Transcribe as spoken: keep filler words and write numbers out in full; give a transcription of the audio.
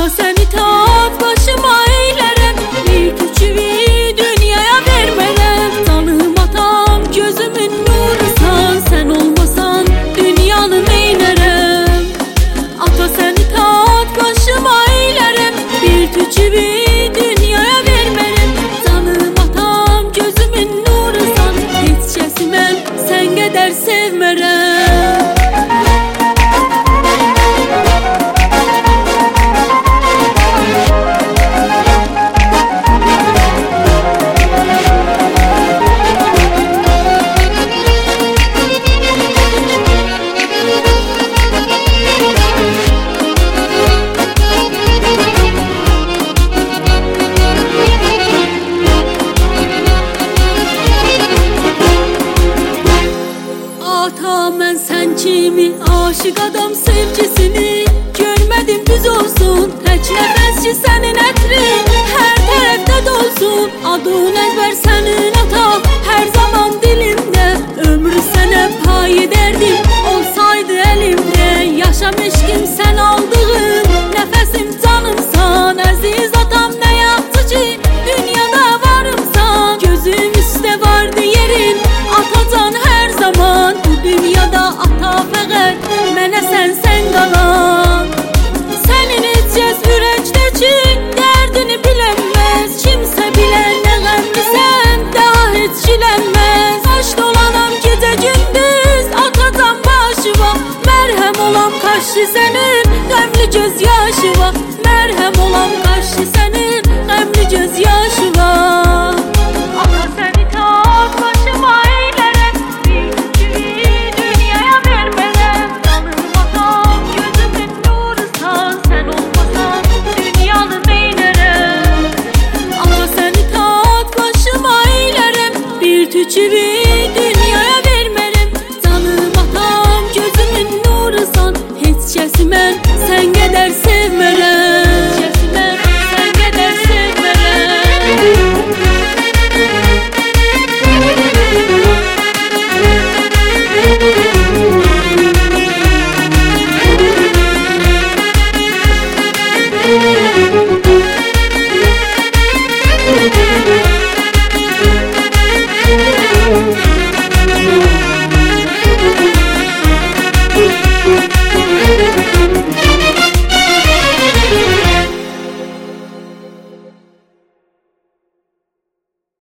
Ata seni tat başıma eylerim, bir küçüğü dünyaya vermerem. Canım atam gözümün nurusan, sen olmasan dünyanın eylerim. Ata seni tat başıma eylerim, bir küçüğü dünyaya vermerem. Canım atam gözümün nurusan, hiç kesmem sen kadar sevmerem. Ata ben sen kimi aşık adam sevgisini görmedim düz olsun. Tek nefesçi senin etrin her tarafta dolsun. Adın ezber senin ata her zaman dilimde. Ömrü sana payı derdim olsaydı elimde. Yaşamışken sen aldığın nefesim canımsan. Aziz atam ne yaptı ki dünyada varımsan. Gözüm üstte vardı yerin atacan her zaman. Dünyada ata fəqət mənə sən sən qalan. Sənin edəcəz ürəkdə ki dərdini bilənməz. Kimsə bilən nə qəmlisən daha heç kilənməz. Aş dolanam gecə gündüz atacan başıma. Mərhəm olam qarşı sənin qəmli göz yaşıva. Mərhəm olam qarşı sənin qəmli göz yaşıva. Ata səni tat başıma eylərəm, bir küçüğü dünyaya vermerem. Canım atam gözümün nurusan, sen olmasan dünyanın eylerem. Ata seni tat başıma eylerem, bir küçüğü dünyaya vermerem. Canım atam gözümün nurusan, hiç kesmem sen kadar sevmerem. Kesmem sen kadar sevmerem. Thank you.